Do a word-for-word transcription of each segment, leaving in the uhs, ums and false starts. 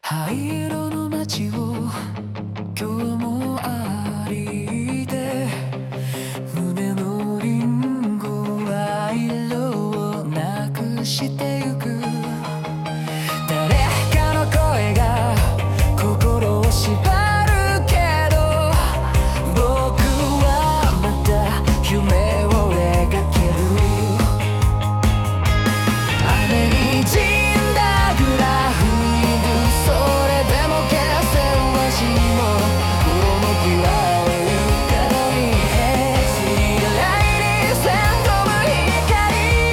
灰色の街を今日も歩いて、胸のリンゴは色をなくしてゆく。誰かの声が心を縛るけど、僕はまた夢を描ける。雨にじんだグラフィング、それでも消せはしもこの気は床のに未来にせん飛ぶ光。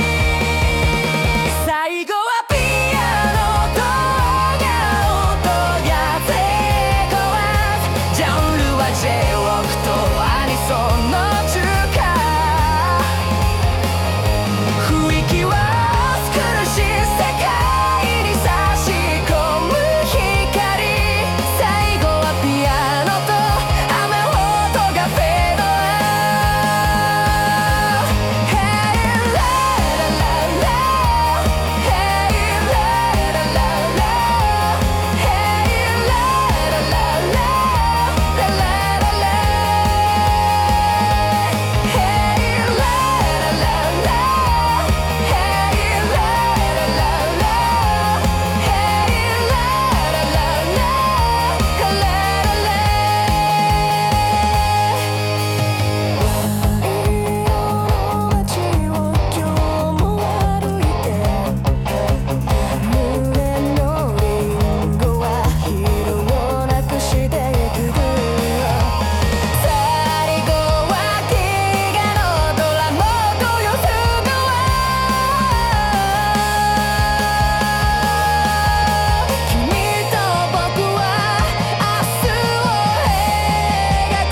最後はピアノと音が音がゼコワン。ジャンルは ジェイロック とアニソンの中華。雰囲気は苦しい世界に差し込む光。最後はピアノと雨音がフェードアウト。Hey la la la Hey la la la Hey la la la la La la la la Hey la la la la Hey la la la la Hey la la la la La la la la。街を今日も歩いて、胸のリンゴは色をなくしていく。最後は飢餓のドラもっと寄せるのは君と僕は明日を描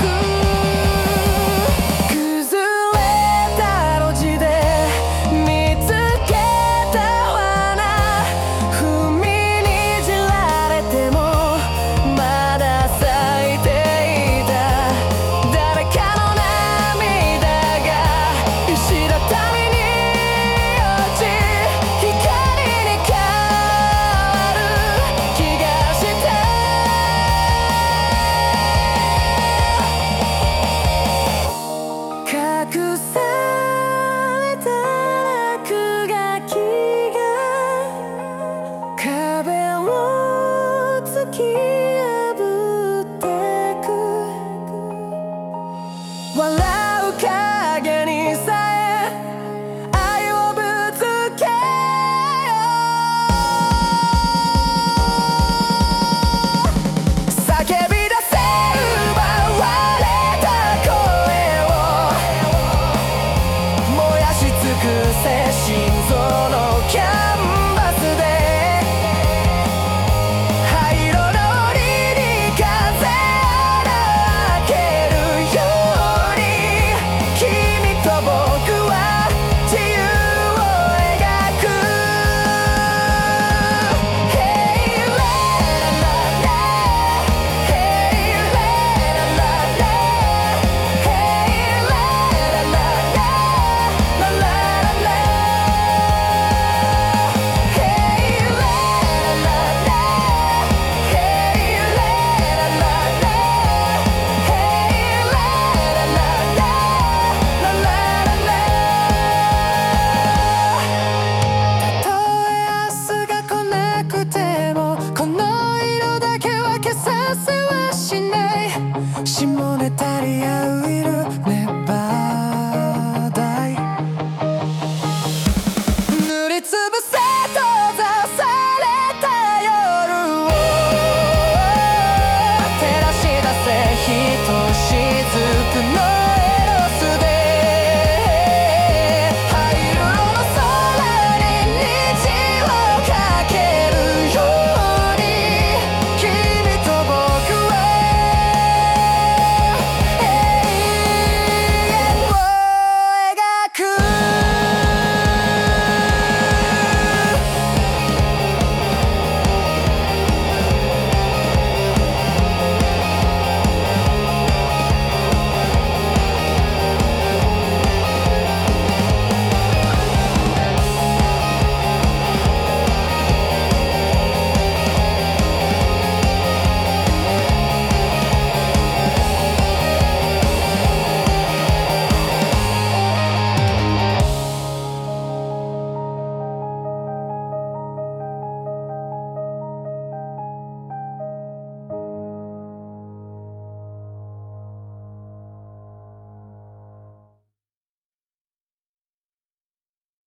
く。崩れた路地で見つけた花、踏みにじられてもまだ咲いていた。誰かの涙が石畳に落ち、光に変わる気がした。隠された落書きが壁を突き破ってく。笑う影にさえ愛をぶつけよう。叫び出せ奪われた声を燃やし尽くせ心臓のキャンバスで。灰色の檻に風穴開けるように、君と僕は自由を描く。Hey la la la Hey la la la Hey la la la La la la la Hey la la la Hey la la la Hey la la la La la la la。たとえ明日が来なくても、この色だけは消させはしない。下ネタに合う